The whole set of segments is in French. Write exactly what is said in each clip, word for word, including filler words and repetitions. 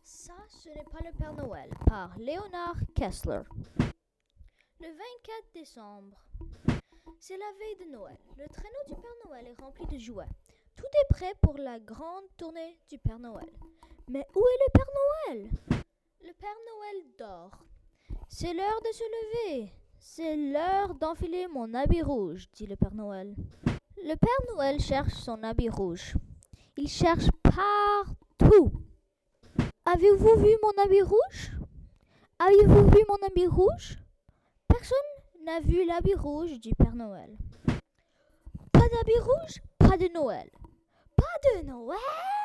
Ça, ce n'est pas le Père Noël, par Léonard Kessler. Le vingt-quatre décembre. C'est la veille de Noël. Le traîneau du Père Noël est rempli de jouets. Tout est prêt pour la grande tournée du Père Noël. Mais où est le Père Noël? Le Père Noël dort. C'est l'heure de se lever. C'est l'heure d'enfiler mon habit rouge, dit le Père Noël. Le Père Noël cherche son habit rouge. Il cherche partout. Avez-vous vu mon habit rouge? Avez-vous vu mon habit rouge? Personne n'a vu l'habit rouge du Père Noël. Pas d'habit rouge, pas de Noël. Pas de Noël?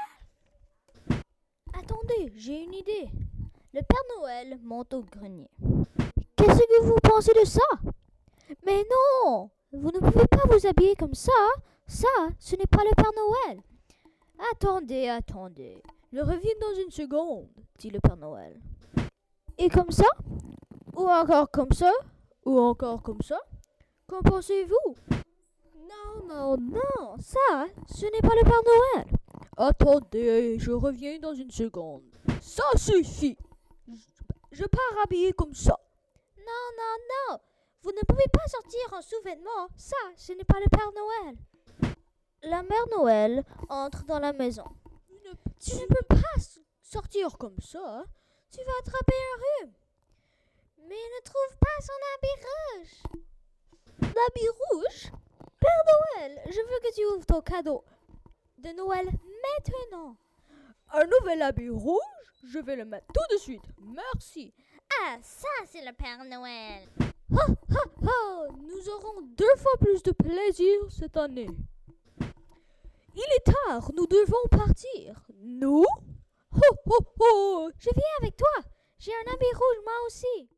Attendez, j'ai une idée. Le Père Noël monte au grenier. Qu'est-ce que vous pensez de ça? Mais non, vous ne pouvez pas vous habiller comme ça. Ça, ce n'est pas le Père Noël. Attendez, attendez. Je reviens dans une seconde, dit le Père Noël. Et comme ça? Ou encore comme ça? Ou encore comme ça? Qu'en pensez-vous? Non, non, non, ça, ce n'est pas le Père Noël. Attendez, je reviens dans une seconde. Ça suffit. Je, je pars habillé comme ça. Non, non, non. Vous ne pouvez pas sortir en sous-vêtements. Ça, ce n'est pas le Père Noël. La mère Noël entre dans la maison. Tu ne peux pas sortir comme ça. Tu vas attraper un rhume. Mais il ne trouve pas son habit rouge. L'habit rouge? Père Noël, je veux que tu ouvres ton cadeau de Noël maintenant. Un nouvel habit rouge? Je vais le mettre tout de suite. Merci. Ah, ça, c'est le Père Noël. Ha, ha, ha. Nous aurons deux fois plus de plaisir cette année. Il est tard, nous devons partir. Nous? Ho, ho, ho. Je viens avec toi. J'ai un habit rouge moi aussi.